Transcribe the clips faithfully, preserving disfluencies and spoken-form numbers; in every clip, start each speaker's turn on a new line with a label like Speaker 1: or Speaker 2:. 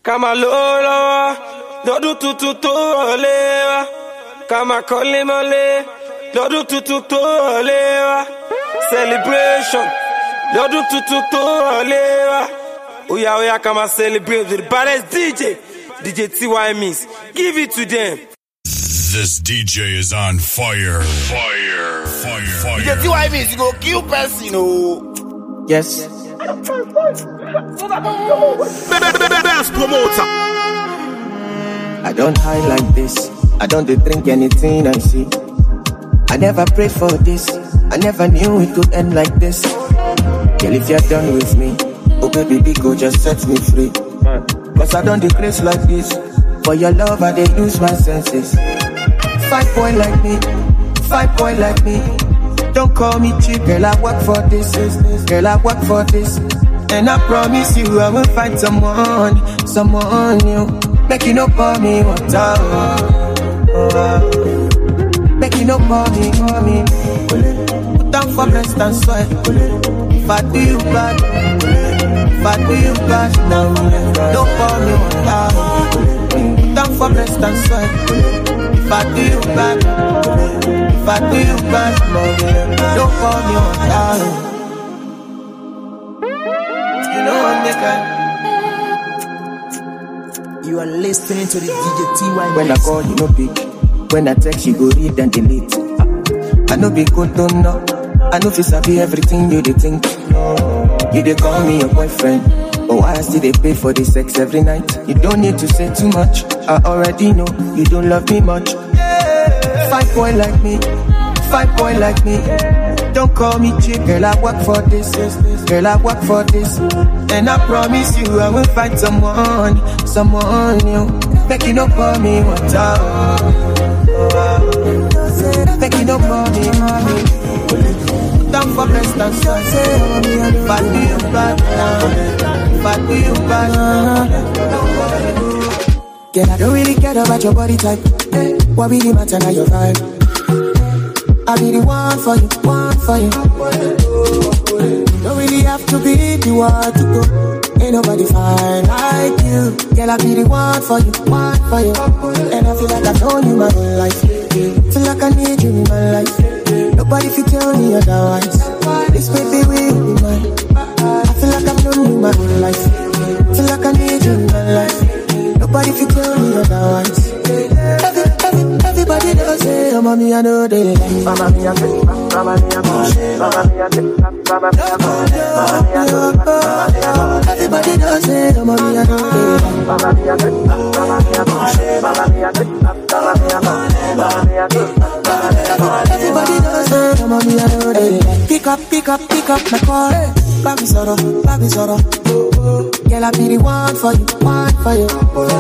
Speaker 1: Kama lolo, lọ́dún tuntun tó wọlé wá. Kama kọ́lé mọ́lé, lọ́dún tuntun tó wọlé wá. Celebration, lọ́dún tuntun tó wọlé wá. Oya oya kama celebrate with the baddest D J, D J T Y Mix. Give it to them.
Speaker 2: This D J is on fire. Fire. Fire. Fire.
Speaker 3: D J T Y Mix, you go kill person, oh.
Speaker 4: Yes.
Speaker 3: Best promoter.
Speaker 4: I don't hide like this. I don't drink anything I see. I never prayed for this. I never knew it could end like this. Girl, if you're done with me, oh baby, big go just set me free. Cause I don't decrease like this. For your love, I dey lose my senses. Five boy like me, five boy like me. Don't call me cheap, girl, I work for this. Girl, I work for this. And I promise you I will find someone, someone new. Make you no pour me water. Make you no pour me, pour me. Put down for breast and soil. If I do you bad, if I do you bad, now don't pour me water. Put down for breast and soil. If I do you bad, if I do you bad, don't pour me water. You know I'm making.
Speaker 5: You are listening to the D J T Y.
Speaker 4: When I call, you no pick. When I text, you go read and delete. I know be good, don't know. I know if sabi everything you dey think. You dey call me your boyfriend. But why I still dey pay for the sex every night? You don't need to say too much. I already know you don't love me much. Five boy like me, five boy like me. Don't call me cheap, girl, I work for this. Girl, I work for this. And I promise you I will find someone, someone new. Make you no pour me water. Make you no pour me, mommy. Down for breast and soil. Bad do you bad, bad do you bad.
Speaker 5: Girl, I don't really care about your body type. What really matter now your vibe? I be the one for you, one for you. Don't really have to be the one to go. Ain't nobody fine like you. Girl, I be the one for you, one for you. And I feel like I've known you my whole life. Feel like I need you in my life. Nobody can tell me otherwise. This baby will be mine. I feel like I've known you my whole life. Feel like I need you in my life. Nobody can tell me otherwise. Every, every, everybody knows it. Oh, mommy, I know they like it. Mama, me, I think. Mama, me, I think. Mama, me, I think. Mama, me, I think. Everybody knows it. Oh, mommy, I know they like it. Mama, me, I think. Mama, me, I think. Mama, me, I think. Mama, me, I think. Mama, me, I think. Everybody knows it. Oh, mommy, I know they like it. Pick up, pick up, pick up my call. Baby, sorrow, baby, sorrow. Girl, I be the one for you, one for you.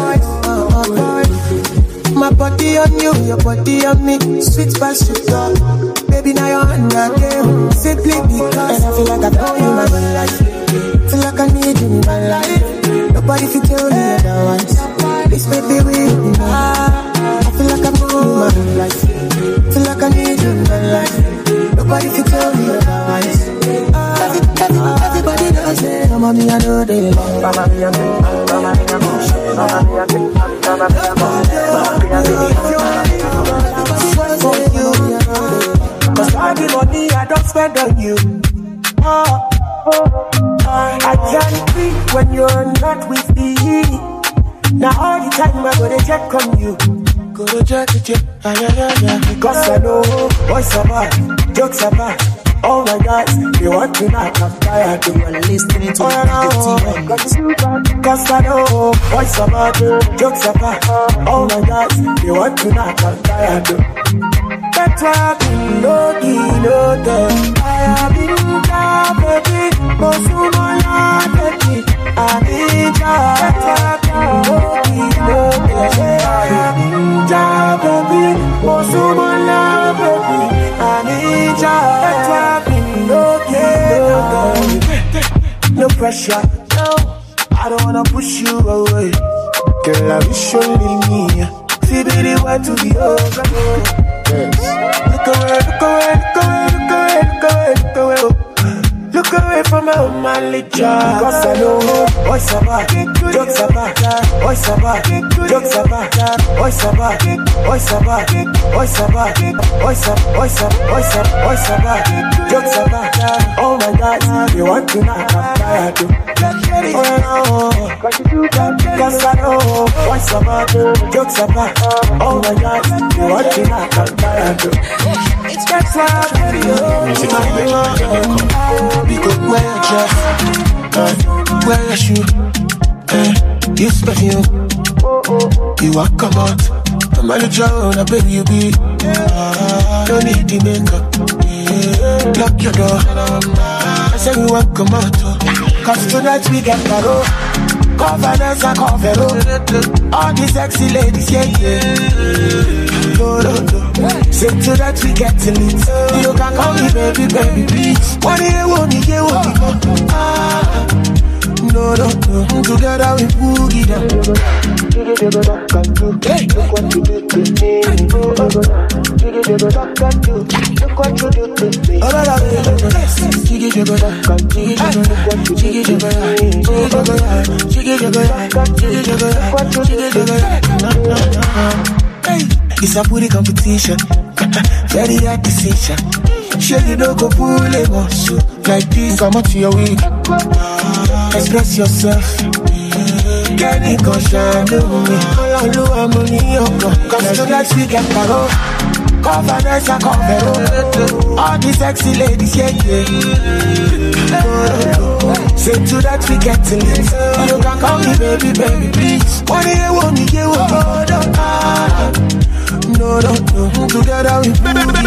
Speaker 5: My body on you, your body on me. Sweet past sugar. Baby, now you're under game. Simply because and I feel like I know you my whole life. Feel like I need you in my life. Nobody can tell me otherwise. This baby will be mine. I feel like I know you my whole life. Feel like I need you in my life. Nobody can tell me otherwise. Every, every, everybody knows it. Mama, me, I know they love. Mama, me, I know. Mama, me, I know. Mama, me, I know. Mama, me, I know.
Speaker 6: Cause all the money I don't spend on you. Oh, oh, I can't breathe when you're not with me. Now all the time I go to check on you. Go to check, check, ah, yeah, yeah, yeah. Because I know boys are bad, jokes are bad. Oh my God, you want to knock, I'm tired.
Speaker 5: You are listening to
Speaker 6: oh,
Speaker 5: the D J T Y.
Speaker 6: Cause I know boys are bad, jokes are bad. Oh my God, you want to knock, I'm tired. That's why I've been low-key, low-key. I have been down, baby. Most of my life, baby. I need you. That's why I've been low-key, low-key. I have been down, baby. Most of my life, baby. I need you. That's why I've been low-key, low-key. No pressure, no. I don't wanna push you away. Girl, I wish you leave me. See, be the way to be over. Yes. Look away, look away, look away, look away, look away, look away. Look Go away from my own manly job. Cause I know what's about, jokes about, what's about, jokes about, what's about, what's about, what's about, what's up, what's up, what's up, what's about, jokes about. Oh my God, you want to knock I'm tired to. Oh no, cause I know what's about, jokes about. Oh my God, you want to knock I'm tired to. That's why I'm we go wear your dress, uh, wear your shoe, uh, use perfume. You walk come out, the manager on a baby you be. Uh, don't need the makeup, yeah. Lock your door. I say we walk come out, oh. Cause tonight we get paro. Governance and cover. All these sexy ladies, yeah, yeah. No, no, no. Say to that we get to meet. You can call me baby, baby, please. What do you want me, you want me, ah. No, no, no. Together we boogie down. Hey. Look what you do to me. Look what you do. Look what you do to me. Oh, la, la, hey, it's a booty competition. Very hard decision. Sure you don't go pull it once. Like this, come up to your week. Express yourself. Can you go shine me? I'm on you. Cause tonight we get paro. Governance and cover. All these sexy ladies, yeah, yeah. Say to that we get to live. You can call me baby, baby, please. What do you want me, you want me? No, no, no. Together we move it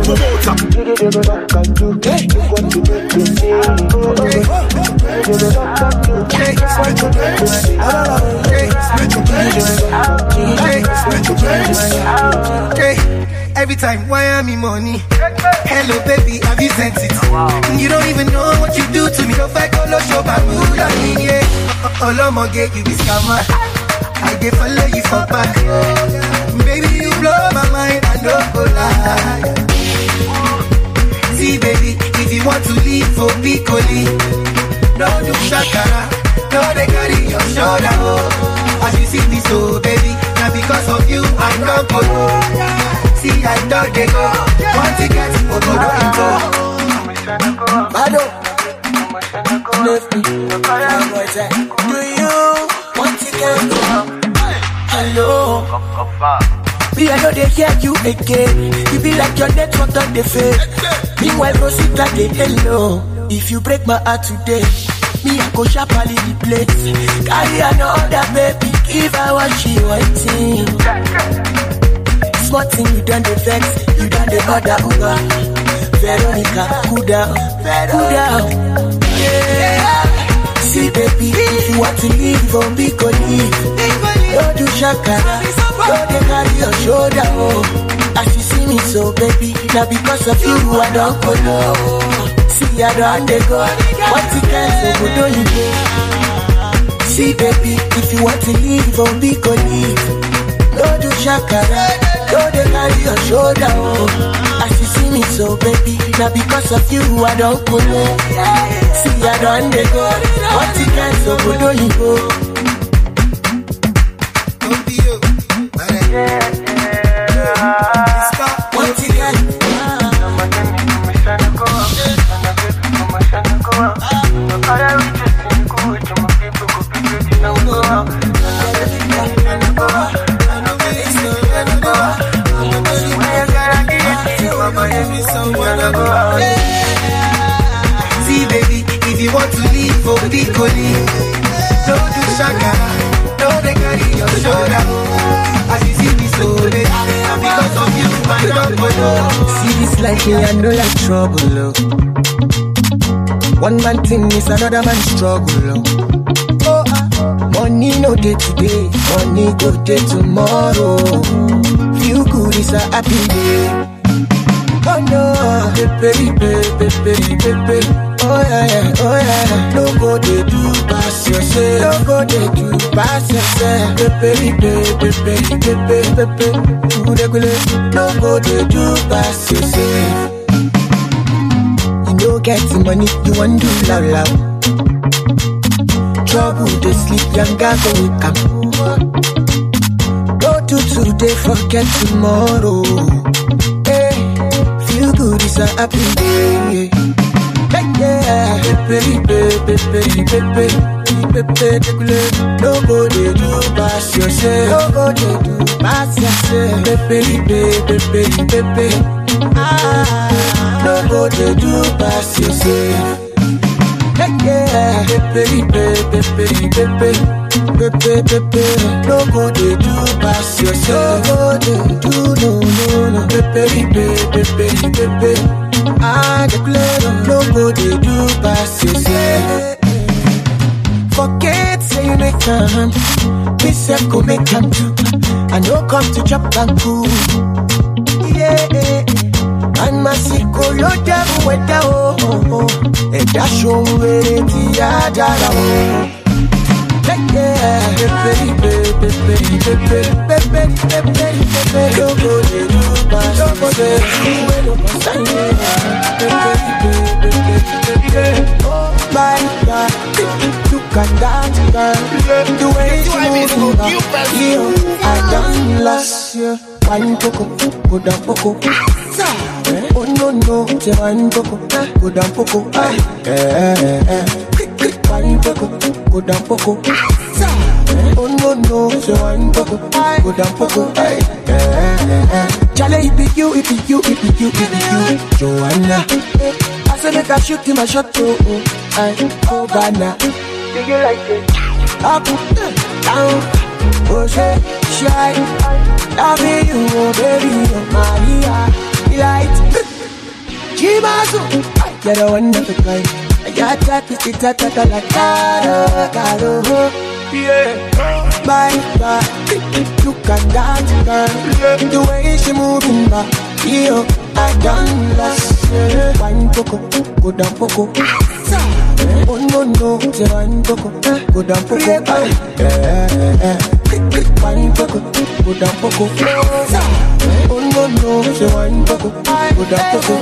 Speaker 7: hey. Every time, why am I money? Hello, baby, have you sent it? You don't even know what you do to me. Don't fight, go show babu, yeah. All I'm gonna get you is scammer. I dey follow you for back. Baby, you blow my mind, I don't go lie. See, baby, if you want to leave for Piccoli, no do shakara, no they carry your shoulder. Oh. As you see me so, baby, now because of you, I don't go. See, I don't they go. Want to get to go, go, go. Bado, left me. Do you want to get go? Hello. Me, I know they hear you again. You be like your network on the fade. Meanwhile, Rosita, they hello. If you break my heart today, me, I go sharply the place. Carry another baby, give her what she waiting. Smart thing, you done the vex, you done the other Uber. Veronica, cool down, cool down. Yeah. See, baby, if you want to leave, on be go leave. Don't do shakara, don't they carry your shoulder. Oh. As you see me so, baby, now because of you, I don't go low. See, I don't they go. What you can so good, don't you go? See, baby, if you want to leave, on be go leave. Don't do shakara. Don't they carry your shoulder, oh. As you see me so, baby, now because of you, I don't go low. See, I don't they go. What you can so good, don't you go? Don't be you. What you can. See, baby, if you want to leave for Piccoli, don't do shakara, don't they carry your shoulder. As you see me so late, because of you, I don't know. See this life, me I know like trouble, oh. One man thing is another man's struggle, oh. Oh, uh, money no day today, money go day tomorrow. Feel good is a happy day. Oh no, baby, baby, baby, baby. Oh yeah, yeah, oh yeah. No go they do pass yourself. No go they do pass yourself. Baby, baby, baby, baby, baby. No go they do pass yourself. You know
Speaker 5: no get the money, you want do loud loud. Trouble, they sleep, young guy go wake up. Go to today, forget tomorrow. Hey, feel good, it's a happy day. Hey, yeah, baby, baby, baby, baby, baby, nobody do pass yourself. Nobody do pass yourself. Baby, baby, baby, baby, ah, nobody do pass yourself. Hey, yeah, baby, baby, baby, baby, baby, baby, nobody do pass yourself. Nobody do, no, no, no. Baby, baby, baby, baby, I declare nobody do pass yourself. Forget say you make time, this self go make time too. I know come to chop and cool. Yeah, and my sickle load them with the oh oh. And that show me the other oh. Yeah, baby, baby, baby, baby, baby, baby, baby, nobody do pass yourself. Baby, baby, baby, oh my God, look at that girl, the way she moving back. You, I done lost you. One poco, go down poco. Oh no no, say one poco, go down poco. Eh eh eh, one poco, go down poco. Oh no no, say one poco, go down poco. Eh eh eh, Charlie, it be you, it be you, it be you, it be you, Joanna. I say make a shoot in my shot, oh oh, I oh banana. Do you like it? Up, down, oh say, shine. Loving you, oh baby, oh Maria. Delight, Jimasu, you're a wonderful guy. I got that, it's it, that, that, like Caro, Caro, yeah. My God, look at that girl, the way she moving back. Yo, I done lost you. One poco, go down poco. Oh no no, say one poco, go down poco. Eh eh, one poco, go down poco. Oh no no, say one poco, go down poco.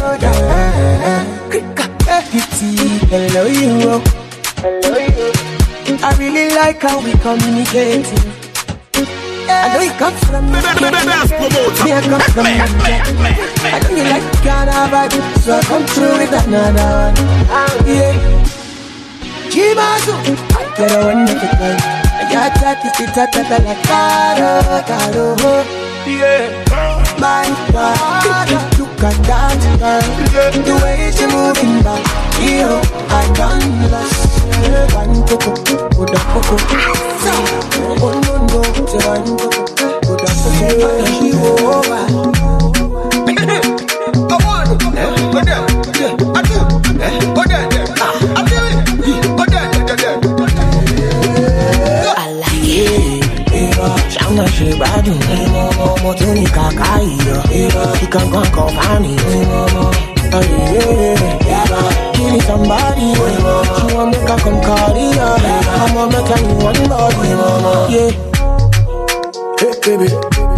Speaker 5: Eh eh, Kitty, hello you, hello you. I really like how we communicate. I know you come from me, I come from me. I know you like the kind of vibe, so I come through with another one. Yeah, Jimasu, I get a wonderful girl. I got that, it's the tata like Caro, Caro. Yeah, my God, look at that girl, the way she moving back. Yo, I done lost. One poco, go down poco. Oh no no, say one poco, go down poco. She over. I want, go there, I do, go there, I do it, go there, I like it. Shana she badu, mo to ni kakai yo. You can go and call me. Oh yeah, killing somebody. She want make her come carry her. I'ma make her in one body. Yeah. Hey baby,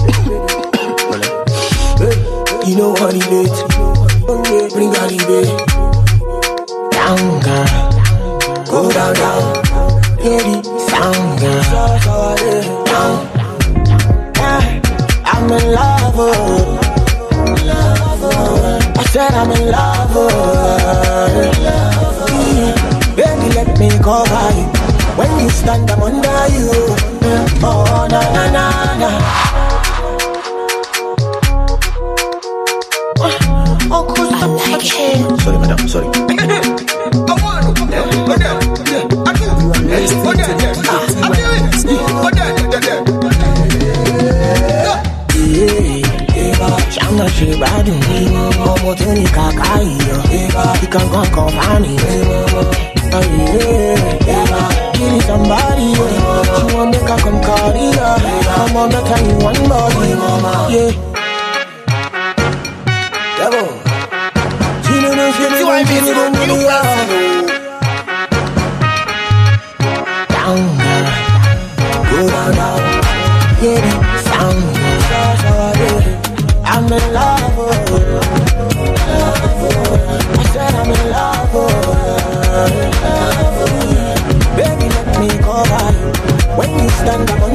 Speaker 5: hey, you know what it is. Oh yeah, bring her the baby. Down girl, go down down. Lady, sound girl, down. Yeah, I'm in love. Oh. I said I'm in love, oh. Baby, let me cover you. When you stand, I'm under you. Oh, na na na na. Oh, cool, I like it. Sorry, madam, sorry. I want to go there. I do. You are listening to I'm not sure about it. I'm not doing it, kakai. You can go and call me. Oh yeah, killing somebody. She want make her come carry her. I'm on the time in one body. Yeah. Devil. She don't know she don't feel it on me. Down, go down, down. Yeah, sound. I'm in love. I said I'm in love.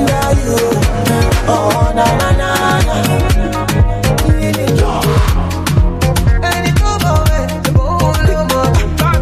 Speaker 5: under you. Oh, na na na na. And it come away, the bone no more.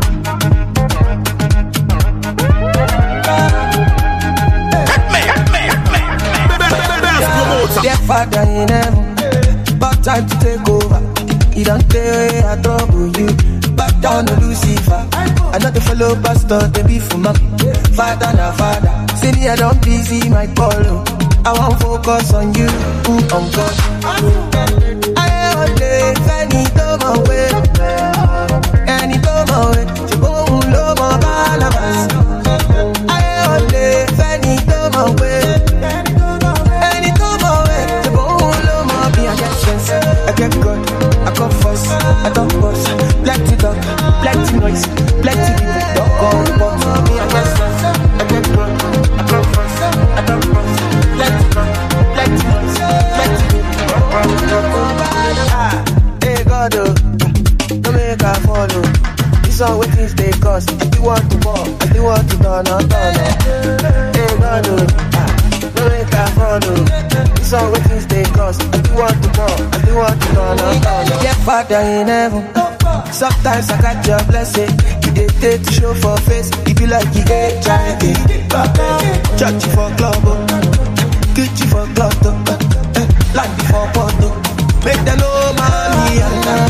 Speaker 5: Dear Father in heaven, about time to take over. He don't tell I trouble you. Back down to Lucifer. I not to follow pastor, they be for my father na father. See me I don't busy my polo. I won't focus on you, mm, on God. I only any my way, any my way. You go low my balance. I only any my way, any my way. You go low my be a sense. I get good, I come first, I don't boss. Plenty talk, plenty noise, plenty people don't go but me I get sense. I get good, I come first, I don't boss. Plenty talk, plenty noise, plenty people don't go but ah, hey God, oh, don't make her follow. This one with things they cost. You want to walk, I do want to turn on, turn on. Hey God, oh, ah, don't make her follow. This one with things they cost. I do want to walk, I do want to turn on, turn on. Get Father in heaven. Sometimes I got your blessing. You did take to show for face. You be like you ain't trying to church you for club, get you for club, like you for photo. Make them know money.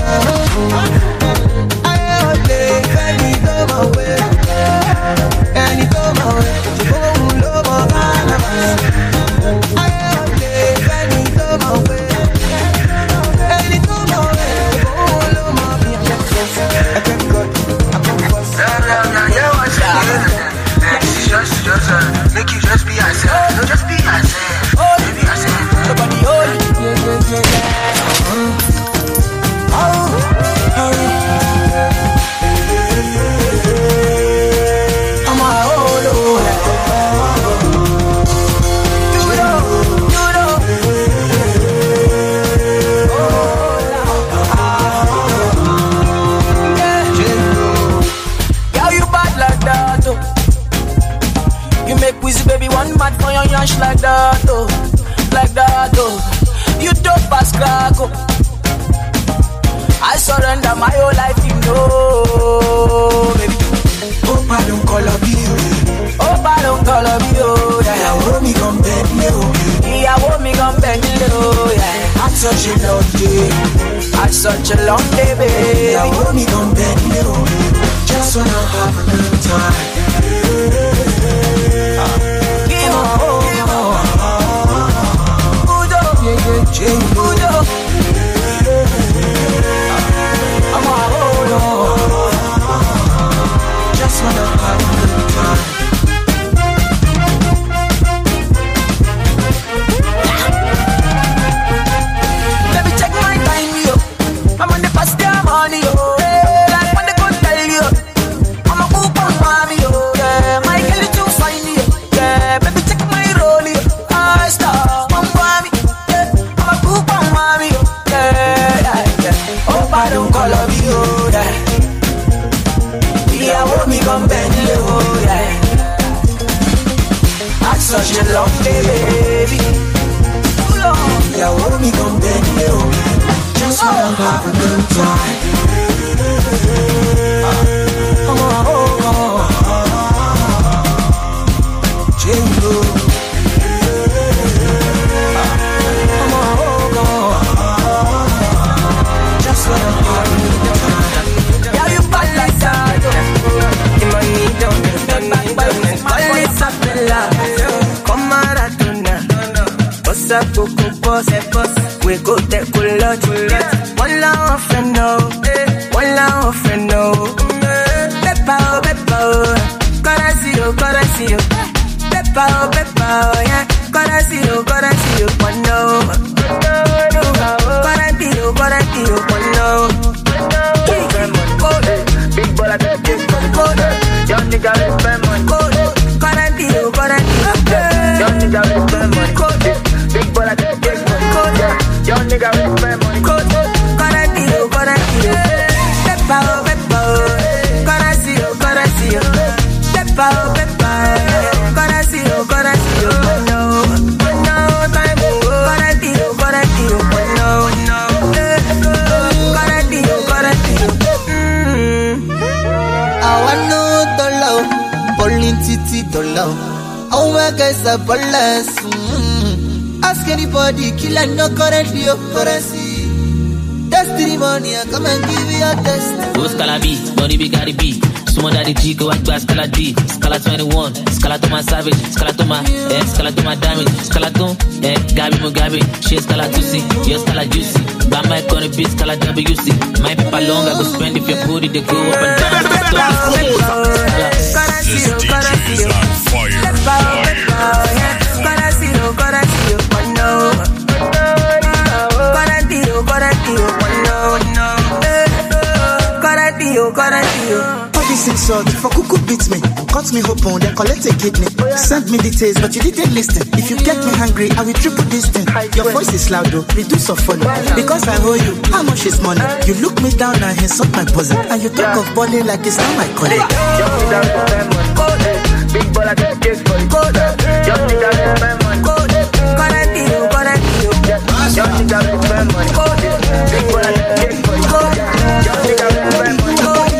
Speaker 5: I only any go my way, any go my way. You go low my balance. I only any go my way, any go my way. You go low my balance. I can go, I can bust. Just, just, uh, make you just be yourself. No, just be yourself. Oh, be yourself. Nobody hold you. Yeah, yeah, yeah, yeah. Oh, oh, I'm a hold on. You know, you know. Yeah, you bad like that, oh. You make Wizzy baby one mad for your yash like that, oh, like that, oh. You dope as crack, oh. I surrender my whole life, you know, baby. Hope I don't call up you. Hope I don't call up you, yeah. I want me come bend you. Yeah, I want me come bend you, yeah. Had such a long day. Had such a long day, baby. I want me come bend you. Just wanna have a good time. Give on, give on. Udo, yeah, yeah, yeah. Udo. I'm a hold on. Just wanna have a good time. Let me take my time, yo. I'm on the past their money, yo. Like when they go tell you, I'm a poop on mommy, yo. Yeah, my girl is too fine, yo. Yeah, baby, take my role, yo. I star, one mommy. Yeah, I'm a poop on mommy, yo. Yeah, yeah, yeah. Hope I don't call up you, yeah. Yeah, I want me come bend you, yeah. Had such a long day, baby. Too long. Yeah, I want me come bend you. Just wanna have a good time. Oh, oh, oh, oh. Jingle. Oh, oh, oh. Just wanna have a good time. Yeah, you bad like that. The money don't get the money don't get all this up the love. Come on, I do not. Boss up, boss, boss. We go take a lot. One love friend, no. One love friend, no. Peppa, oh, Peppa, oh. Gotta see you, gotta see you. Peppa, oh, Peppa, oh, yeah. Gotta see you, gotta see you. One love. Gotta be you, gotta be you. One love. Big ball at the big code. Young nigga with spend money. Gotta be you, gotta be you. Young nigga with spend money. Big ball at the big code. Young nigga with spend money. Gotta be you, gotta be you. Peppa, oh, Peppa, oh. Gotta see you, gotta see you. Peppa, oh, Peppa, oh.
Speaker 8: Now my guys are ballers. Mm. Ask anybody, killer no currently your currency. Destiny money, I come and give you a test.
Speaker 9: Who's Scala B? Money be gotta be. Sumo daddy G, go white glass, Scala D. Scala twenty-one, Scala to my savage, Scala to my, eh, Scala to my damage, Scala to, eh, Gabi Mugabe, she Scala to see, you're Scala juicy. But my gonna be Scala W C. My paper long, I go spend if your booty, they go up and down.
Speaker 2: This D J is on fire. Fire.
Speaker 10: Gotta see you, gotta see you, no. Gotta see you, gotta see you, no, no. Gotta see you, gotta see you.
Speaker 7: Salt for cuckoo beats me, cut me open, then collect a kidney. Send me details, but you didn't listen. If you get me hungry, I will triple this thing. Your voice is loud though, reduce or follow. Because I owe you, how much is money? You look me down and insult my bosom, and you talk of balling like it's not my colleague. Big baller get case for you. Just need that spend money.
Speaker 10: Gotta see you, gotta see you.
Speaker 7: Just need that spend money. Big baller get case for you. Just need that spend money.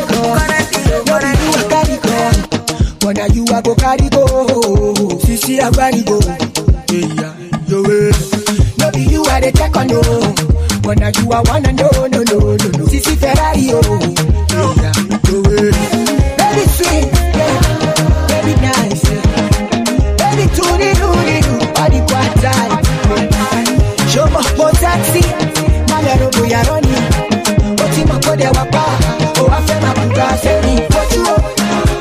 Speaker 7: But now you a go carry go, Sisi a carry go. Yeah, yo way. No be you a the check on no, but now you a wanna no no no no no. Sisi Ferrari oh, yeah, yo way. Baby sweet, yeah, baby nice, yeah. Baby tooty tooty tooty, body quite show me more taxi, malero boya running. Oti mako de wapa, oh I feel my buga say what you want.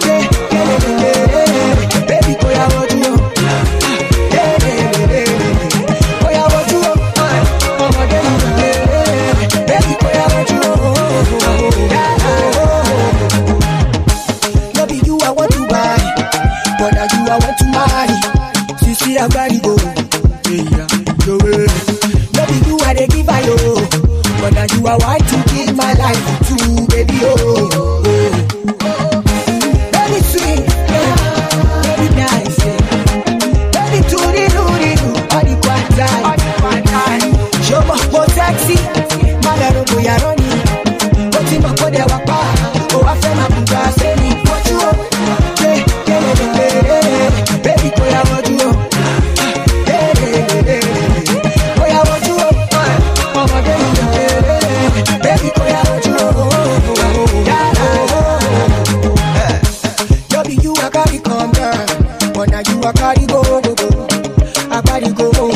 Speaker 7: Baby, go ya what you want? Hey, hey, hey, go ya what you want? Come on, baby, go ya what you want? No be you I want to buy, but now you I want to marry. Sisi I gotta go, yeah, go away. No be you I dey give I oh, but now you I want to give my life to, baby oh. Baby sweet. Taxi, malero boya roni. Oti mako de wapa, oh I feel my buga say me what you want. Hey, hey, hey, hey, baby boya what you want. Hey, hey, hey, boya what you want. Mama baby, baby boya what you want. Yo be you a carry come girl, but now you a carry go go go. I carry go go.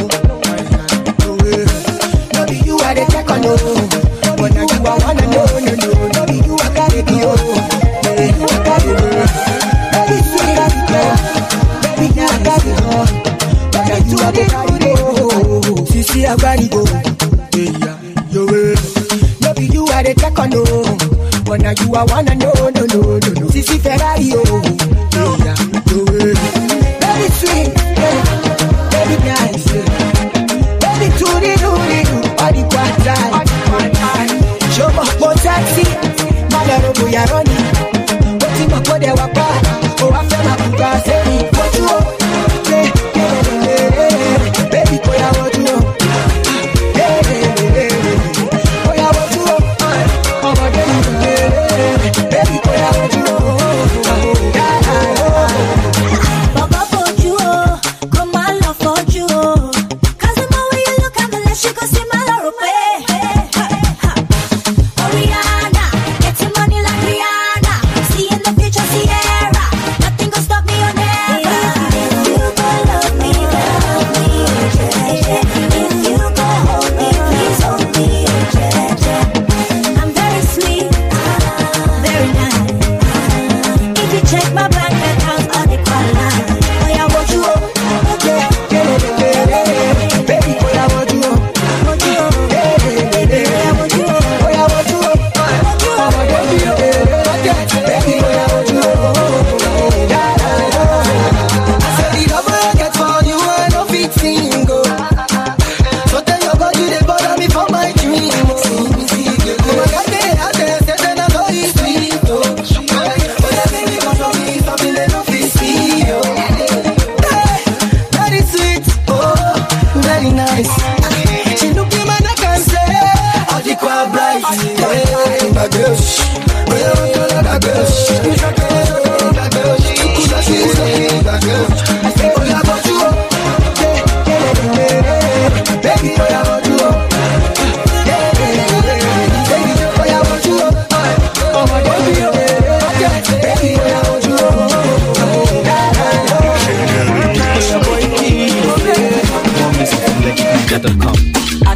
Speaker 7: They check on no, but now you are wanna know, no, no, no, be you a carry go, baby, you a carry go, baby sweet, baby now I carry go, but now you are the carry go, Sisi a carry go, yeah, yo way, no be you a the check on no, but now you are wanna know, no, no, no, no, Sisi Ferrari oh, yeah, yo way, baby sweet, baby nice, baby tooty tooty. Body quite tight. Show me more taxi, malero boya running. Oti mako de wapa, oh I feel my buga say me what you want. Hey, hey, hey, hey, baby boya what you want. Hey, hey, hey, boya what you want. Come on, baby, baby boya what you want.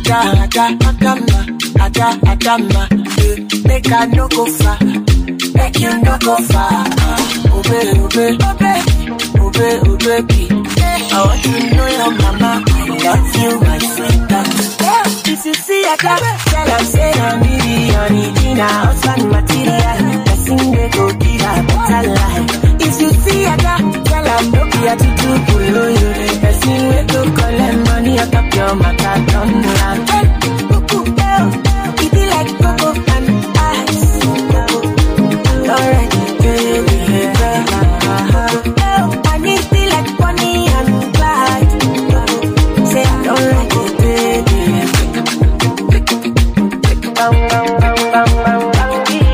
Speaker 5: Ada, ada, adama, ada, adama. Make I no go far, make you no go far. Obey, obey, obey, obey, obey. I want to know your mama. I love you, my sweetheart. If you see a car, tell her say I need it, I need it, now husband material. I sing they go give her better life. If you see a car, tell her no be a tutu polo yo. I sing we go collect money out of your matter, don't land. It be like cocoa and ice. Already, baby, baby. I need be like Bonnie and Clyde. Say I don't like it, baby. Bang, bang, bang, bang, bang, bang.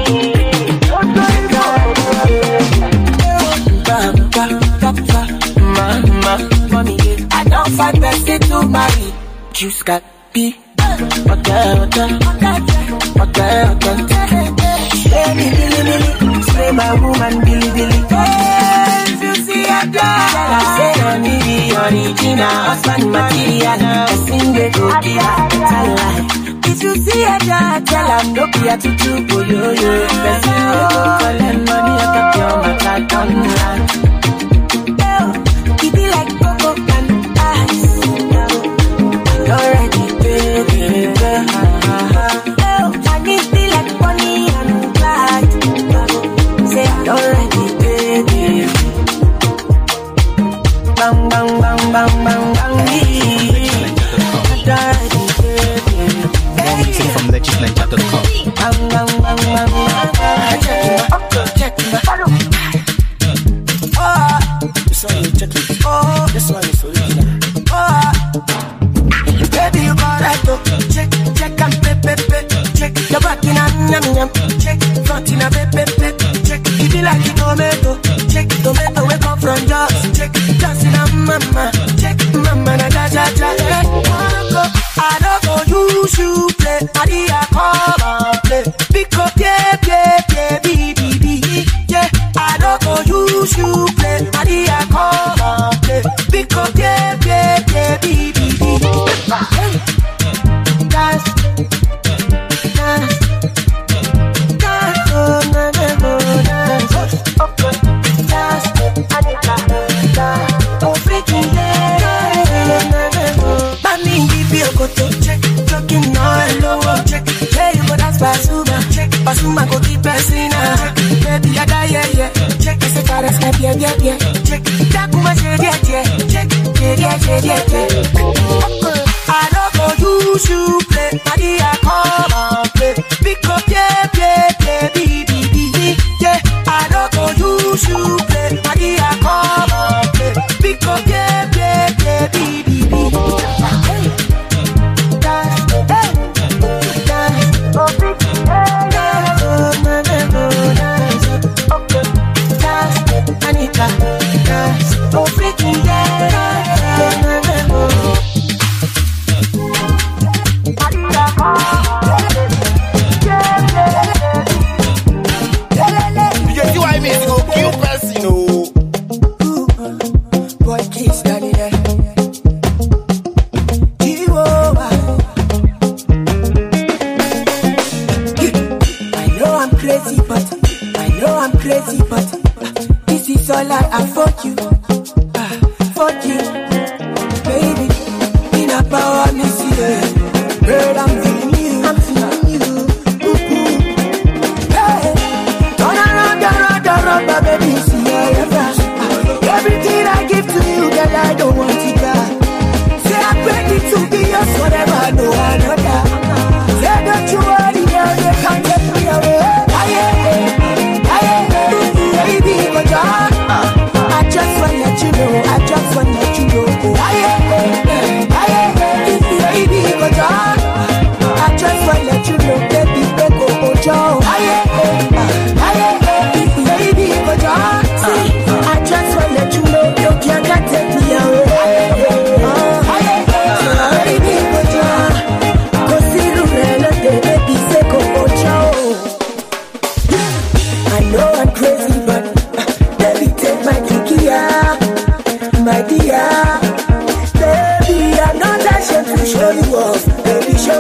Speaker 5: Mama, mommy, I don't find person to marry. Juice got be. Okay, okay, okay, okay. Spray me, billy, billy. Spray my woman, billy, billy. If you see a girl, I say I need the original husband material. I sing the go give her better life. If you see a girl, tell her no be a tutu boyo yo. I sing the go collect money out of your matter, don't lie. It be like cocoa and ice. Already, baby, baby. I need be like Bonnie and Clyde. Say I already, baby. Bang, bang, bang, bang, bang, bang. Already, baby.
Speaker 11: More music from legendlenja dot com.
Speaker 5: Bang, bang, bang, bang, bang. Check it, follow. Oh, this one you check it. Oh, this one is original. Oh, baby, you got that though. Check, check and pay, pay, pay. Check your back in a yum yum. Check front in a pay, pay, pay. Check it be like a tomato. Check tomato we come from yours. Check dancing a mama. Check mama na ja ja ja. I don't go use you play. I did a come and play. Pick up yeah yeah yeah B B B. Yeah, I don't go use you play. I did a come and play. Pick up yeah yeah yeah B B B. Dance, dance, dance, oh na na na dance, okay, dance, Anita, dance, oh freaking yeah, na na na. Mami give you a go to check, talking all low check. Yeah you go dance Pasuma, check, Pasuma go keep pressing check. Baby I die yeah yeah, check, ese cara es que bien bien bien, check, Takuma yeah yeah yeah, check, yeah yeah yeah yeah. I don't go use you play, I did a come and play. Pick up yeah, yeah, yeah, B, B, B, yeah. I don't go use you play, I did a come and play. Pick up yeah, yeah, yeah, B, B, B. Dance, hey, dance, oh, big, hey, dance, oh, na, na, na, dance, okay, dance, Anita, dance, oh, freaking yeah, dance, na, na, na.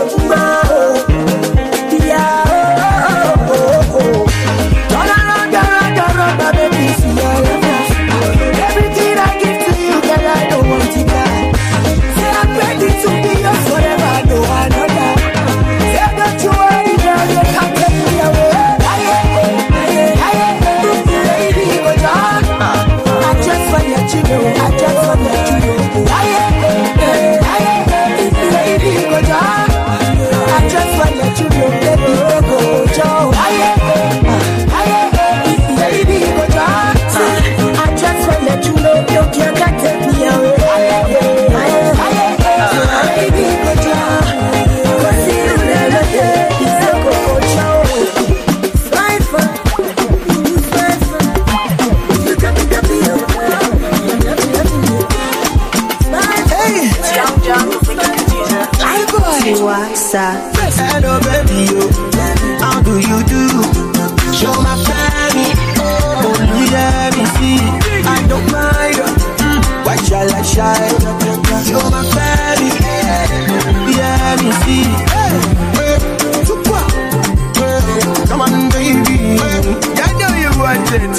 Speaker 6: Hello baby, yo. How do you do? Show my family. Oh, let me see. I don't mind. Mm, why shall I shy? Show my family. Let me see. Hey, super. Hey, come on, baby. I know you want it.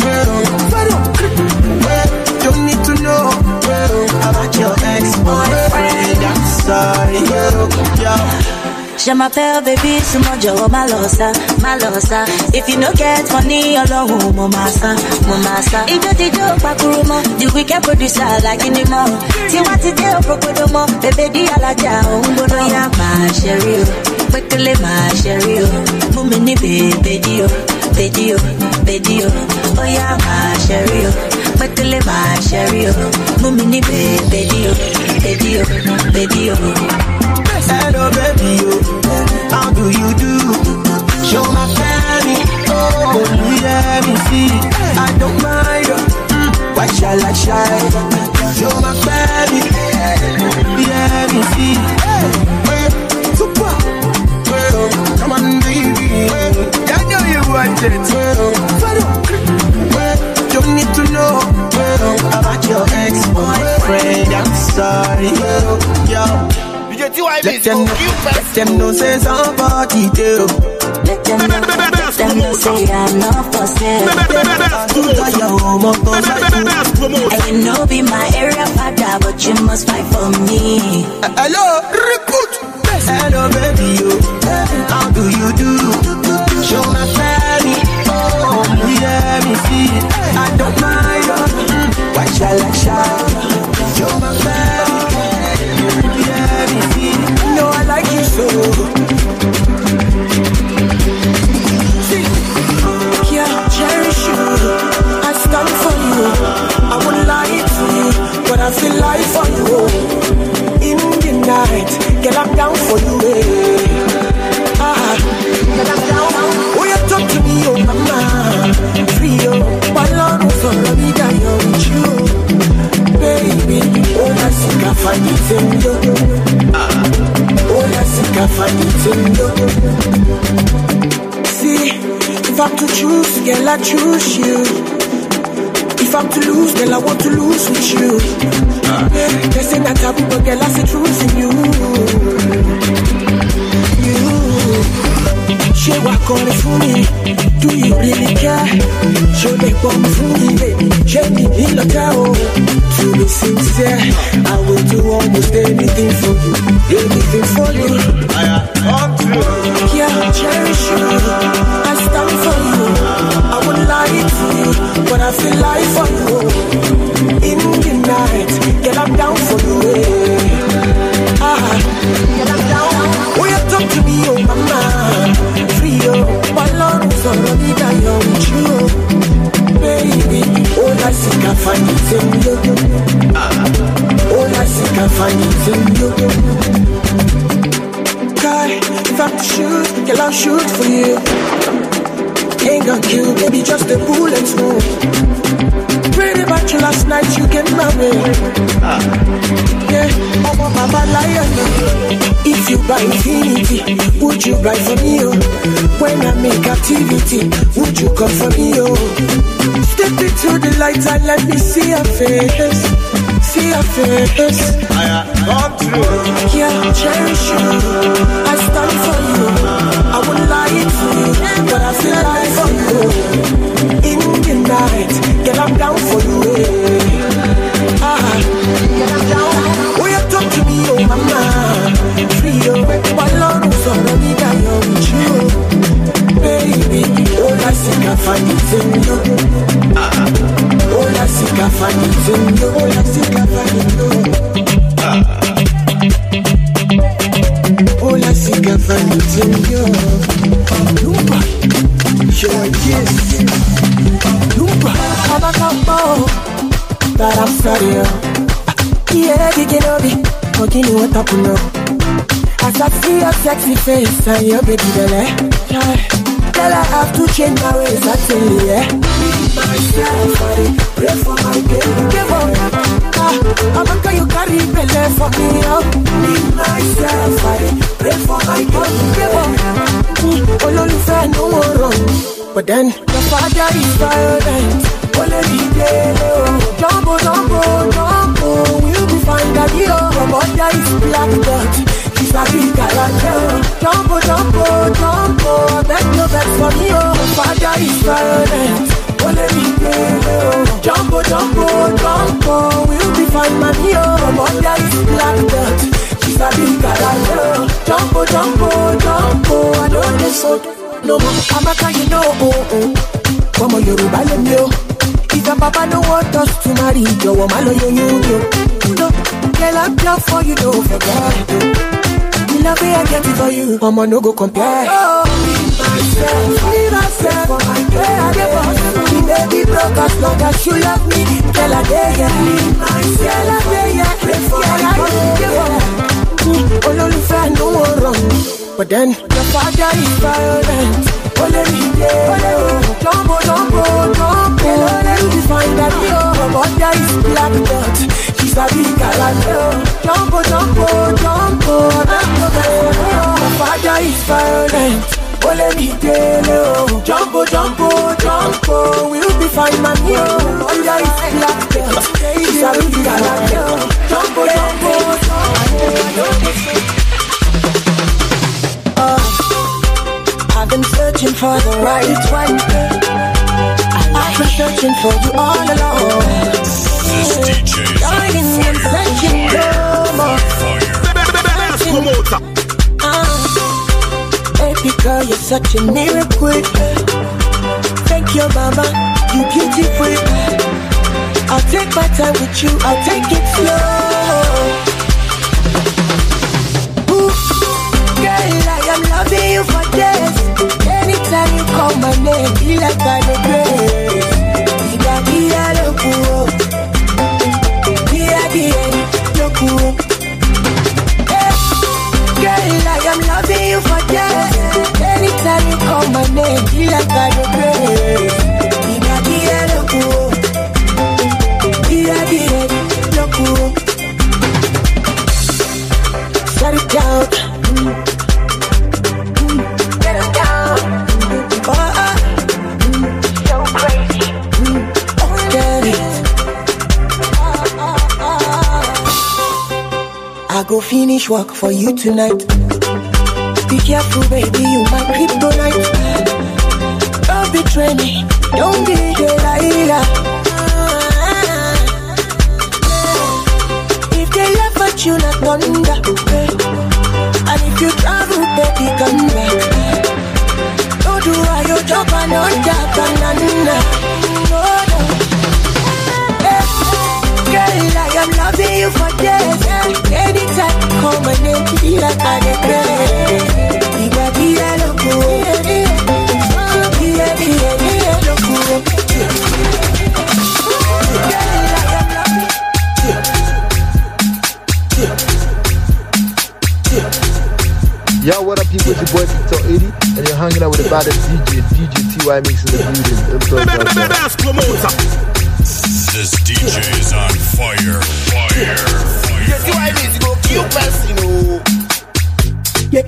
Speaker 6: Hey, don't need to know about your ex-boyfriend. I'm sorry, yo.
Speaker 12: Je m'appelle baby, c'est mon job, ma losa, ma losa. If you no get money, alone, mon massa, mon massa. If you did your pakurumo, the weekend producer like in the mall. See what it do, prokodomo, baby di alaja, umbono ya ma sherry, quickly ma sherry, mumini baby dio, baby dio, baby dio, oh ya ma sherry, quickly ma sherry, mumini baby dio, baby dio, baby dio.
Speaker 6: Hello baby, yo. How do you do? Show my family. Oh, let me see. I don't mind. Mm, why shall I shy? Show my family. Let me see. Hey, super. Well, come on, baby. I know you want it. Well, don't need to know about your ex-boyfriend. I'm sorry, yo. Let them, let them know say somebody do.
Speaker 12: Let them know, let them know say I'm not for sale. I ain't no be my area father, but you must fight for me.
Speaker 6: Uh, hello, recruit. Hello, baby, yo. How do you do? Show my family. Oh, let me see. I don't mind. Mm, why shall I shout? Show my family. Let me see. You know I like you so. See, yeah, cherish you. I stand for you. I wouldn't lie to you, but I feel like for you. In the night, get up down for you. Eh. Ah, get up down. Oh, you talk to me, oh mama. Free, oh, my Lord, oh, for me, that you're with you. Baby, oh, I see I find it in you. Oh, I see I find it in you. See, if I'm to choose, girl, I choose you. If I'm to lose, girl, I want to lose with you. They say that I will, but girl, I see truth in you. You. She walk on it for me. Do you really care? Show me one for me, baby. She me in the town. To be sincere, I will do almost anything for you. Anything for you. I am true. Yeah, cherish you. I stand for you. I wouldn't lie to you, but I feel like for you. In the night, get up down for you. Eh. Ah, get up down. Oh, you talk to me, oh mama. Free, oh, my Lord, so let me die with you, baby. All I seek, I find it in you. All I seek, I find it in you. God, if I'm to shoot, girl, I'll shoot for you. Ain't gonna kill, baby, just a bullet wound. Prayed about you last night, you get married. Yeah, I'm a mama lion. If you buy infinity, would you buy for me? Oh? When I make activity, would you come for me? Oh? Step into the light and let me see your face. See your face. I am true. Yeah, cherish you. I stand
Speaker 5: man, free you. Ọlọ́run sọ̀rọ̀ mi dayọ̀ with you. Baby, ó lásìkò àfàyèsí yo. Ó lásìkò àfàyèsí yo. Ó lásìkò àfàyèsí yo. Ó lásìkò àfàyèsí yo. Lumba, show yes. Lumba, kabakabo, that I'm sorry. Yeah, you get over it. Forgive me what happened now. As I see your sexy face and your baby belly, yeah. Girl, I have to change my ways, I tell you, yeah. Leave myself for it, pray for my baby. Give up, ah, I'm gonna you carry belly for me, oh. Leave myself for it, pray for my baby. Give up, mm, all only fair, no more wrong. But then, the father is violent. Only me day, oh. Jumbo, jumbo, jumbo, we'll be fine, daddy, oh. Your mother is black dot. She's a big girl, jumbo, jumbo, jumbo. I beg no vex for me, oh. My father is violent. Only me day, oh. Jumbo, jumbo, jumbo. We'll be fine, mommy, oh. My mother is black dot. She's a big girl, jumbo, jumbo, jumbo. I don't need so no more. I'm a kind, you know, oh, oh. Come on, you're a yo. If your papa don't want us to marry, you want my lawyer, you know. No, girl, I'm down for you, don't forget it. The love I get it for you, I'ma no go compare. Oh, leave myself, leave myself for my girl, I get boss. The baby broke as long as you love me. Girl, I dare ya, leave myself, I dare ya. Pray for my girl, oh, only fair, no more wrong. But then, your father is violent. Only me, yeah, jumbo, jumbo, jumbo. You be fine, daddy, oh. My mother is black dot. She's a big girl, jumbo, jumbo, jumbo. My father is violent. Only me, yeah, jumbo, jumbo, jumbo. We'll be fine, man, yo. My mother is black dot. She's a big girl, jumbo, jumbo, jumbo. I've been searching for the right one. I've been searching for you all along.
Speaker 2: This D J is
Speaker 5: Darling,
Speaker 2: on
Speaker 5: I'm searching no more.
Speaker 2: fire.
Speaker 5: Uh, baby girl, you're such a miracle. Thank you, mama, you beautiful. I'll take my time with you, I'll take it slow. Girl, I am loving you for days. Anytime you call my name, feel like I regret. Ida dia loco, dia dia loco. Girl, I am loving you for days. Anytime you call my name, feel like I regret. Ida dia loco, dia dia loco. Shut it down. I go finish work for you tonight. Be careful, baby, you my kryptonite. Don't betray me, don't be Delilah. If they laugh at you, not thunder. And if you travel, baby, come back. Don't do all your job and not that banana. No, no. Girl, I am loving you for days. Anytime you call my name, feel like I regret. Dia dia loco, dia dia loco.
Speaker 13: Yo, what up, people? It's your boy Victor eighty, and you're hanging out with the baddest D J, D J T Y Mix in the building.
Speaker 2: This D J is on fire, fire, fire.
Speaker 3: T Y Mix go kill person, oh.
Speaker 5: Yeah.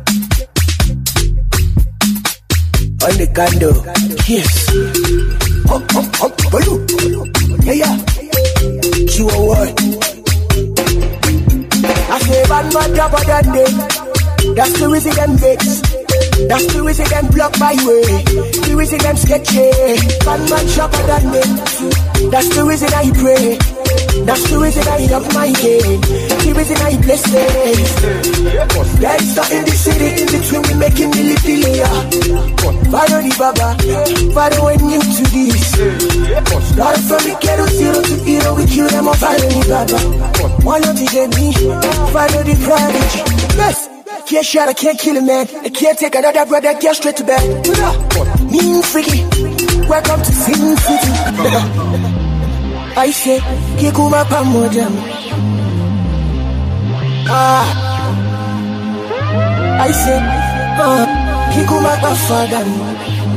Speaker 5: On the candle, yes. Hum, hum, hum, baloo. Yeah, yeah. Q O one. I say, bad man, drop on that day. That's the reason them vex. That's the reason them block my way. The reason them sketchy. Bad man sharper than me. That's the reason I pray. Now she raising I up my game. She raising I blessings. There is not in the city, in between we making milli billion. Follow the Baba, follow when you to this. Start from the ghetto, zero to hero, we kill them all. Follow the Baba, one of the me, follow the prodigy. Yes, can't shot, I can't kill a man. I can't take another brother, get straight to bed. Mean freaky, welcome to Sin City. I say, Kikuma Pamodem. Ah, I say, uh, Kikuma Pafadam.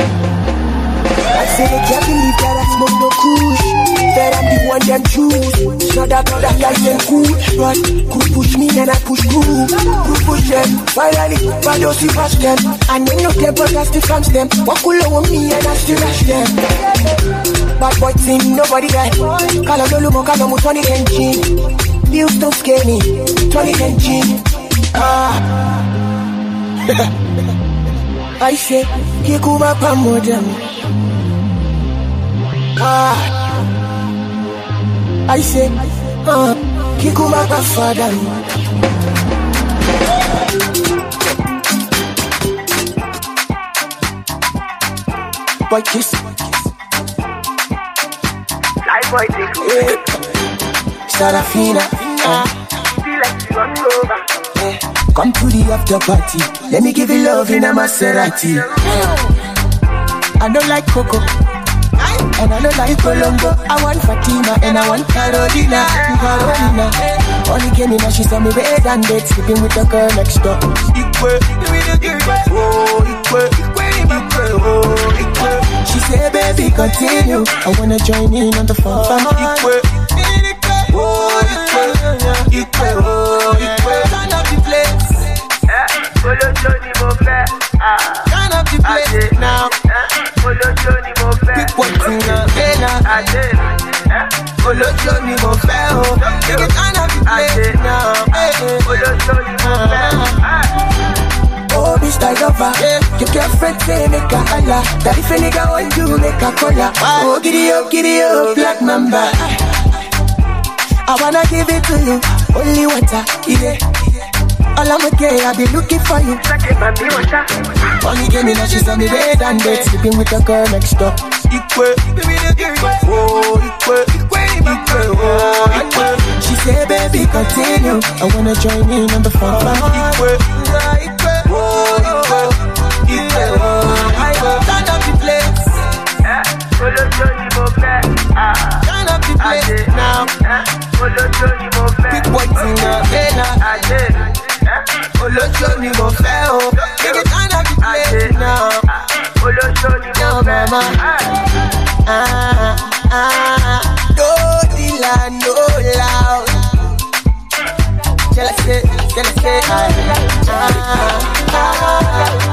Speaker 5: I say they can't believe that I smoke no kush. That I'm the one them choose. Not that other guys them cool, but could push me and I push cool. Could push them, finally, but those who pass them. And they know them, but I still comes them. What could over me and I still rush them. Bad boy thing, nobody there. Call a lolo, call a twenty engine. Bills don't scare me, twenty engine. Ah, I say, Kikuma Pamodem. Ah, I say, uh, Kikuma Pafadam. Boy kiss.
Speaker 6: Life boy take
Speaker 5: away. Sarafina.
Speaker 6: Feel like you run over.
Speaker 5: Come to the after party. Let me give you love in a Maserati. I don't like Coco. And I don't like Colombo. I want Fatima and I want Carolina. Carolina. Only came in and she saw me red and dead, sleeping with the girl next door. Ikwe, oh Ikwe, Ikwe, oh Ikwe. She said, baby, continue. I wanna join in on the fun. Ikwe, oh Ikwe, Ikwe, oh Ikwe. Turn up the place.
Speaker 6: Follow Johnny Mofet.
Speaker 5: Turn up the place now.
Speaker 6: Follow Johnny Mofet.
Speaker 5: Pick one thing up, then I follow Johnny Mofet. Take it turn up the place now.
Speaker 6: Follow Johnny Mofet.
Speaker 5: Oh, bitch, I love her. Your girlfriend say make a holla. That if a nigga want you, make a cola. Oh, giddy up, giddy up, Black Mamba. I wanna give it to you, only water, yeah. All I'm okay, I be looking for you. Only came in and she saw me red and dead, sleeping with a girl next door. Ikwe, oh Ikwe, Ikwe, oh Ikwe. She said, baby, continue. I wanna join in on the fun. Ikwe, oh Ikwe, Ikwe, oh Ikwe. Turn up the place.
Speaker 6: Follow Johnny Mofet.
Speaker 5: Turn up the place now.
Speaker 6: Follow Johnny Mofet.
Speaker 5: Pick one thing up, then I follow Johnny Mofet, oh. Take it turn up the place now.
Speaker 6: Follow Johnny Mofet.
Speaker 5: Ah, ah, no dealer, no loud. Shall I say, shall I say, ah, ah,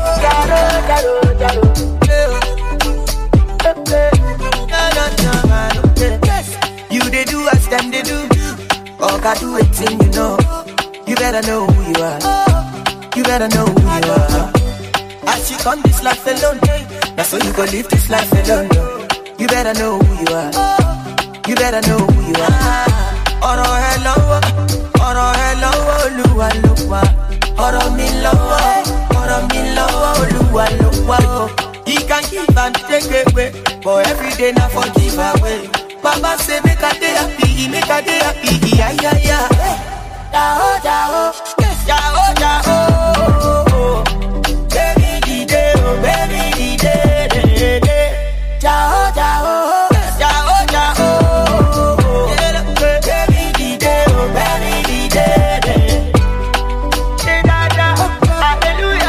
Speaker 5: ah. You they do as them they do. Oh, God do it thing you know. You better know who you are. You better know who you are. As you come this life alone, that's how you gon' live this life alone. You better know who you are. You better know who you are. Ọ̀rọ̀ ẹ lọ́wọ́, ọ̀rọ̀ ẹ lọ́wọ́, Olúwa ló wà. Ọ̀rọ̀ mi lọ́wọ́, ọ̀rọ̀ mi lọ́wọ́, Olúwa ló wà. He can give and take away, but every day na for give away. Baba say make a day happy, make a day happy, yeah yeah yeah. Jao, jao, jao, jao, baby dide, oh baby dide, jao, jao, jao, jao, baby dide, oh baby dide, hallelujah,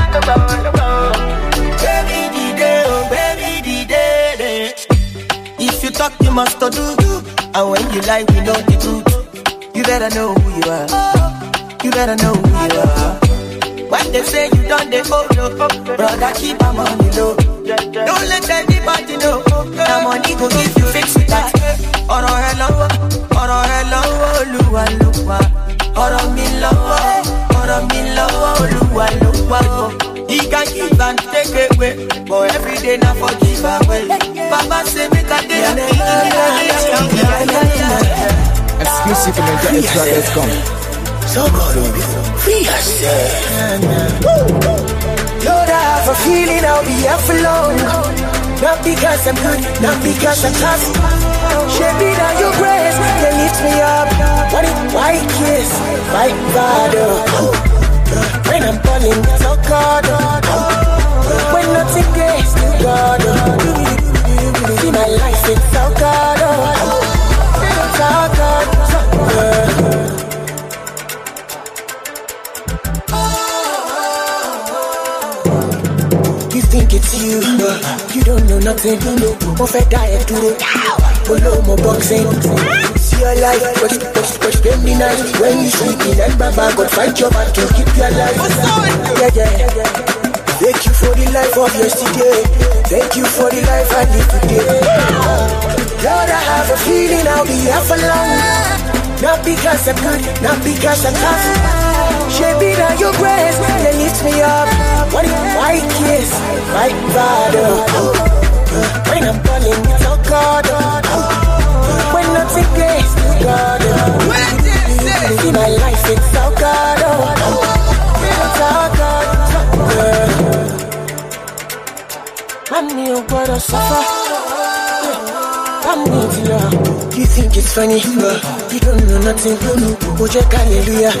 Speaker 5: baby dide, oh baby dide. If you talk, you must do, and when you lie, we know the truth. You better know who you are. You better know who you are. When they say you done the hold up, brother, keep my money low. Don't let anybody know. The money go give you fix it that. Ọ̀rọ̀ ẹ lọ́wọ́, ọ̀rọ̀ ẹ lọ́wọ́, Olúwa ló wà. Ọ̀rọ̀ mi lọ́wọ́, ọ̀rọ̀ mi lọ́wọ́, Olúwa ló wà. He can give and take.
Speaker 10: make it way. But every day now forgive her well. Papa say make a day.
Speaker 4: Exclusive in the extra let's come.
Speaker 5: So God will be free yourself. Lord, I have a feeling I'll be here for long. Not because I'm good, not because I'm tough. Shape it on your grace, they lift me up. What it, white kiss, white father. When I'm falling, so God. When nothing gets to God. See my life, it's so God. So God. You think it's you, you don't know nothing. Perfect diet to the below more boxing. See your life, watch, watch, watch them the night. When you sleeping and Baba God fight your back to keep your life. Yeah, yeah, yeah. Thank you for the life of yesterday. Thank you for the life I live today. Lord, I have a feeling I'll be here for long. Not because I'm good, not because I'm tough. Shape it on your grace, they lift me up. What if white kiss, white father. When I'm falling, it's all God. When nothing gets to God. See my life, it's all God. It's all God. Mommy, you gotta suffer. You think it's funny, you don't know nothing. Ojek hallelujah.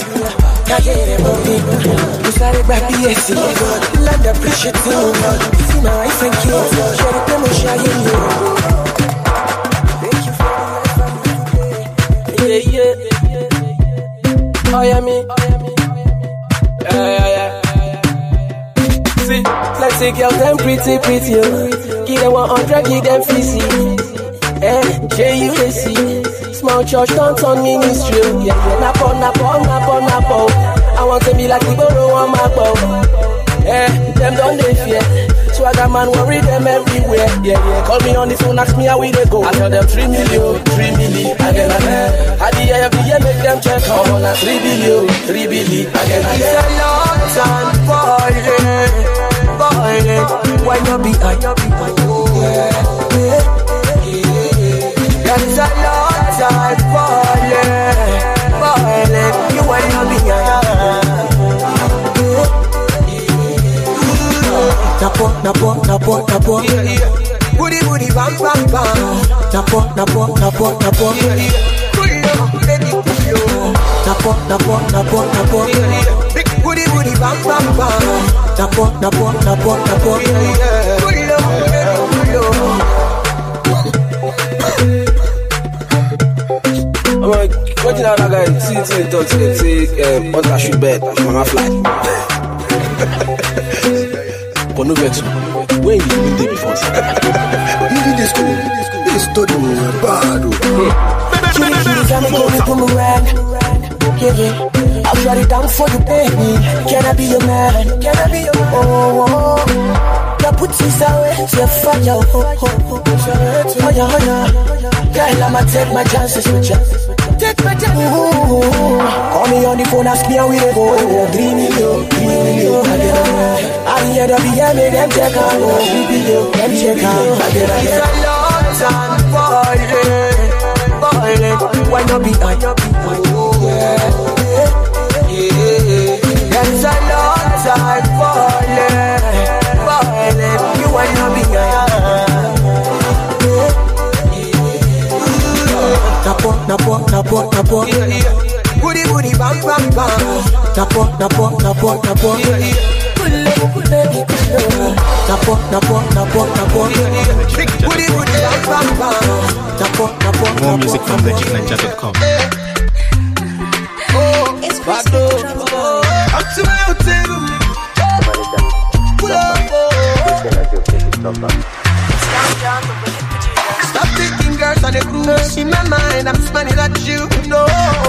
Speaker 5: You started back B S C. Land appreciating. See my wife and kids. Share the demo, share you. Thank you for the life. Yeah, yeah. Oh, yeah, me. Yeah, yeah, yeah. See, let's take girls them pretty, pretty. Give them one hundred, give them fifty. Eh, J U A C. Small church, don't turn ministry. Yeah, yeah, nap on, nap on, nap on, nap on. I want to be like the Goro on my bow. Eh, them don't they fear. Swagger man worry them everywhere. Yeah, yeah, call me on the phone, ask me how we they go. I tell them three million, three million, again and again. At the end of the year, make them check. Come on, three billion, three billion, again and again. It's a long time boiling, boiling. Why not be I? It's a long time falling, falling. You want to be Napo, napo, napo, napo. Booty, booty, bam, bam, bam. Napo, napo, napo, napo. Napo, napo, napo, napo. Big booty, booty, bam, bam, bam. Napo, napo, napo, napo.
Speaker 1: What did I guy see it in the talk today? Say, um, what I should bet, mama fly. But no bet. When you been there before?
Speaker 5: You did this school. This study was bad. Kitty, kitty, can I go with boomerang? Yeah, yeah. I'll shut it down for you, baby. Can I be your man? Can I be your man? Oh, oh. Your putties away, your fire. Oh, oh, oh. Oh, yeah, oh, yeah. Girl, I'ma take my chances with you. Take my chances. Call me on the phone, ask me how we dey go. Three million, three million. I hear the B M, make them check out. Three billion, them check out. It's a long time boiling, boiling. Why not be I? It's a long time boiling, boiling. You why not be I? Napo, napo, napo, napo. Goody, goody, bam, bam, bam. Napo, napo, napo, napo. Napo, napo, napo, napo. Goody, goody, bam, bam, bam. Napo, napo, napo.
Speaker 11: More music from legit ninja dot com.
Speaker 10: Oh, it's Bado. Up to my hotel. Pull up, oh. Stop taking girls on the cruise. In my mind, I'm smiling at you. No,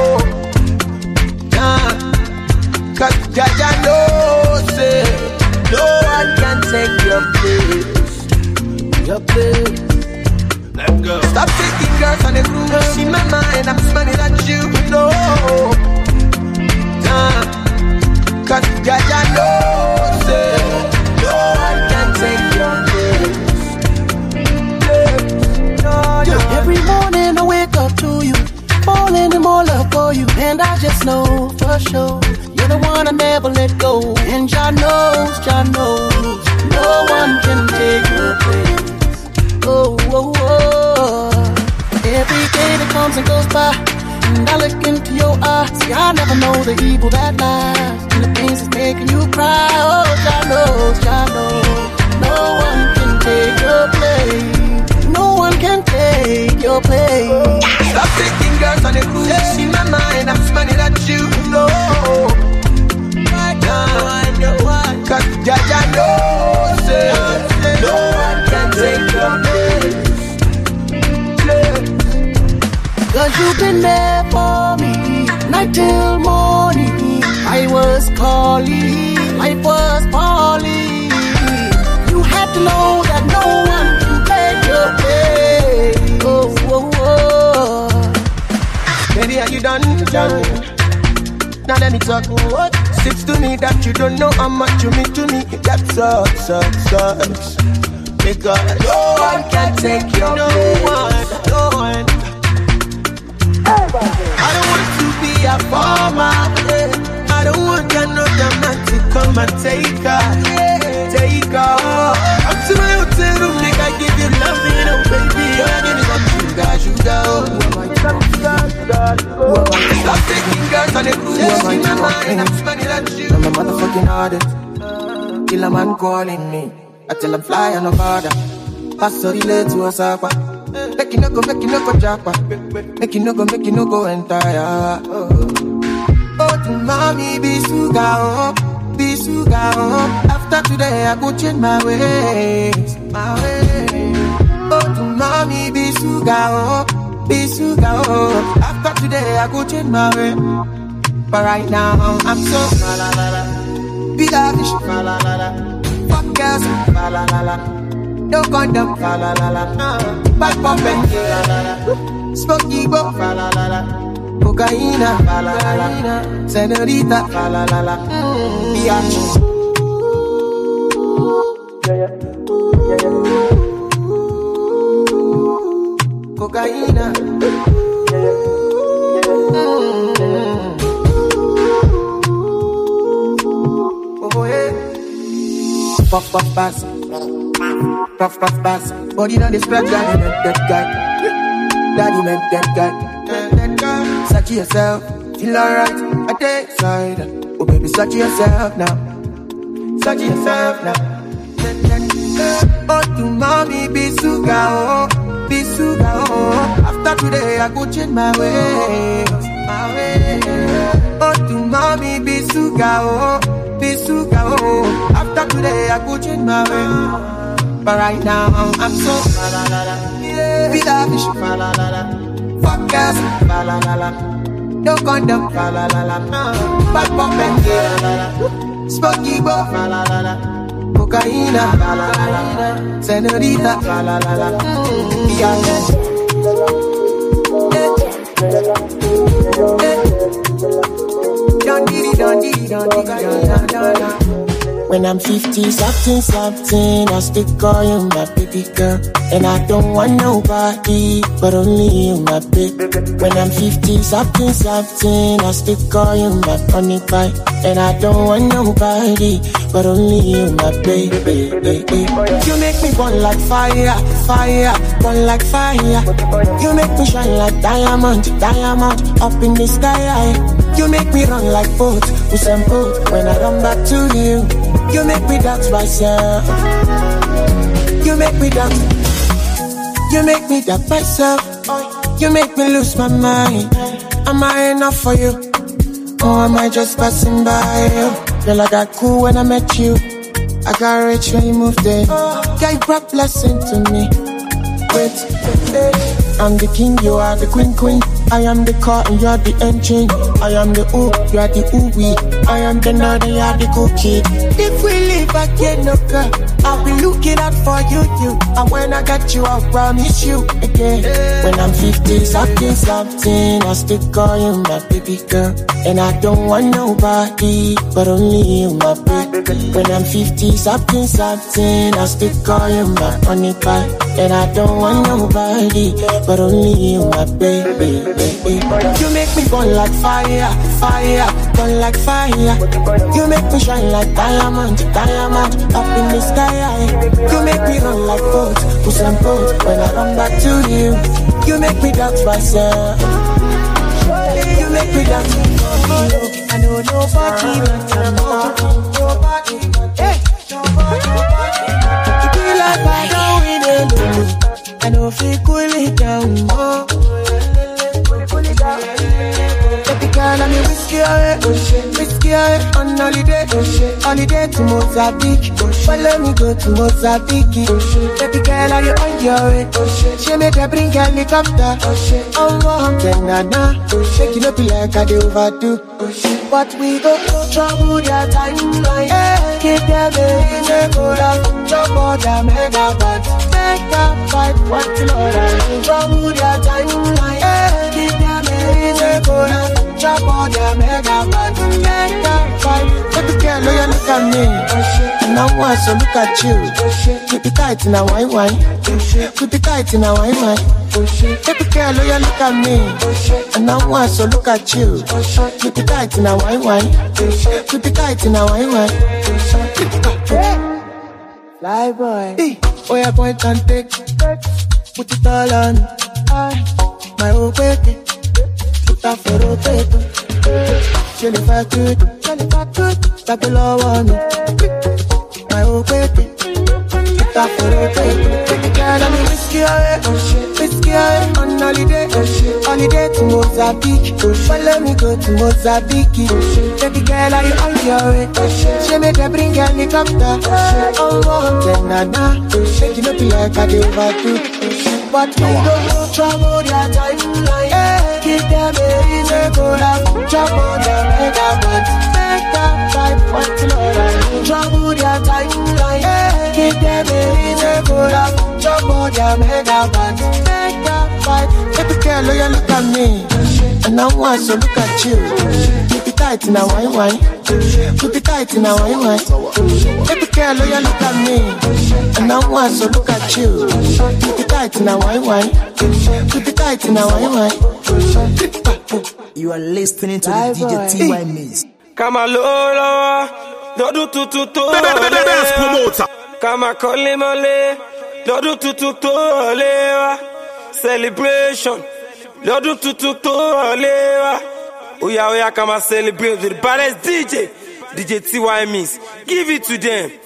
Speaker 10: nah. Cause Jaja knows it. No one can take your place. Your place. Let's go. Stop taking girls on the cruise. In my mind, I'm smiling at you. No, nah. Cause Jaja knows it. No one can
Speaker 5: just know for sure you're the one I never let go. And Jah knows, Jah knows, no one can take your place. Oh, oh, oh. Every day that comes and goes by, and I look into your eyes, see, I never know the evil that lies and the things that's making you cry. Oh, Jah knows, Jah knows, no one can take your place. No one can take your place.
Speaker 10: Stop taking girls on the cruise. In my mind, I'm smiling at you. No, I know one. Cause Jah Jah knows it. No one can take your place.
Speaker 5: Cause you've been there for me, night till morning. I was calling, life was falling. You had to know that no one can take your place. Oh, oh, oh.
Speaker 10: Baby, are you done, done? Now let me talk. What sits to me that you don't know how much you mean to me? That sucks, sucks, sucks. Because no one can take your no place. One, no one. I don't want to be a farmer. Yeah. I don't want another man to come and take her, yeah. Take her. Up to my hotel room, make I give you love, you know, baby. I give you some sugar, sugar. Oh, stop taking girls on the cruise. In my mind, I'm smiling at you.
Speaker 5: I'm a motherfucking artist. Kill a man calling me. I tell him fly on the border. Pass the relay to Osaka. Make you no go, make you no go japa. Make you no go, make you no go entire. Oh, oh to mommy, be suga, oh, be suga, oh. After today, I go change my ways, my ways. Oh to mommy, be suga, oh, be suga, oh. After today, I go change my way. But right now, I'm so la la la la. Be that fish, la la la la. Fuck girls, la la la la. No condom, fa la la la. Bad pumping, la la la. Smoky bo, fa la la la. Cocaína, fa la la la. Senorita, fa la la la. Biatch. Yeah, yeah, yeah, yeah. Cocaína. Yeah, yeah, yeah, yeah. Oh yeah. Puff puff pass. Puff, puff, pass. Body down the spread, daddy meant that guy. Daddy meant that guy. Search yourself, feel alright. I take side. Oh baby, search yourself now. Search yourself now. Oh to mommy, be suga, oh, be suga, oh. After today, I go change my ways, my ways. Oh to mommy, be suga, oh, be suga, oh. After today, I go change my ways. But right now, I'm so la la la la. Yeah. Be that fish, la la la la. Fuck girls, la la la la. No condom, la la la la. Bad pumping, la la la. Smoky bo, la la la la. Cocaína, la la la la. Senorita, la la la la. Biatch. Don't diddy, don't diddy, don't diddy, don't diddy. When I'm fifty, something, something, I still call you my baby girl. And I don't want nobody, but only you, my baby. When I'm fifty, something, something, I still call you my honey pie. And I don't want nobody, but only you, my baby. You make me burn like fire, fire, burn like fire. You make me shine like diamond, diamond, up in the sky. You make me run like boat, with some boat, when I run back to you. You make me dance myself. You make me dance. You make me dance myself. You make me lose my mind. Am I enough for you? Or am I just passing by you? Girl, I got cool when I met you. I got rich when you moved in. Yeah, you brought blessing to me. Wait, I'm the king, you are the queen, queen. I am the car and you're the engine. I am the ooh, you are the ooh-wee. I am the nerd and you are the cookie. If we live again, no girl, I'll be looking out for you, you. And when I got you, I'll promise you again. When I'm fifty, something, something, I still call you my baby girl. And I don't want nobody, but only you, my baby. When I'm fifty, something, something, I still call you my honey pie. And I don't want nobody, but only you, my baby. You make me burn like fire, fire, burn like fire. You make me shine like diamond, diamond, up in the sky. You make me run like boat, push and boat when I run back to you. You make me dance myself. You make me dance. I know nobody like you. Nobody, hey, nobody, nobody. You be like I don't win it. I know if you cool it down, oh. Baby girl, I'm a whiskey away, whiskey away on holiday, holiday to Mozambique. Follow me go to Mozambique. Baby girl, are you on your way? She made her bring a helicopter. Oh, then nana, shake it up like I do overdo. But we don't no trouble their timeline. Hey, give them a easy cola, jump on their megabyte. Make that fight, what you know that trouble their timeline. Hey, give them a easy cola, jump on their megabyte. Make that fight. Baby girl, oh, you look at me, and I want to look at you. Keep it tight in a wine wine. Keep it tight in a wine wine. Baby girl, oh, you look at me, and I want to look at you. Keep it tight in a wine wine. Keep it tight in a wine wine. Fly boy, hey. Oh, yeah, point and take. Put it all on. I, my old baby. Put that for rotator. She'll if I could, she'll if I could. Stop the law on me. My old baby. Put that for rotator. Baby girl, I'm a whiskey away. Whiskey away on holiday. Holiday to Mozambique. Follow me go to Mozambique. Baby girl, are you on your way? She made her bring a helicopter. Oh, then nana, shake it up like I do overdo. But we don't know trouble their timeline. Hey, give them a easy cola, jump on their megabyte. Make that fight, what you know. Trouble their timeline. Hey, give them a easy cola, jump on their megabyte. Make that fight. Baby girl, oh, you look at me, and I want to look at you. Keep it tight in a wine wine. Keep it tight in a wine wine. Baby girl, oh, you look at me, and I want to look at you. Keep it tight in a wine wine. Keep it tight in a wine wine.
Speaker 14: You are listening to the D J T Y Mix.
Speaker 1: Kamalolo, Dodu tututu.
Speaker 15: Best promoter.
Speaker 1: Kamakole mole, Dodu tututu olewa. Celebration, Dodu tututu olewa. Oya oya kama celebrate with the baddest D J, D J T Y Mix. Give it to them.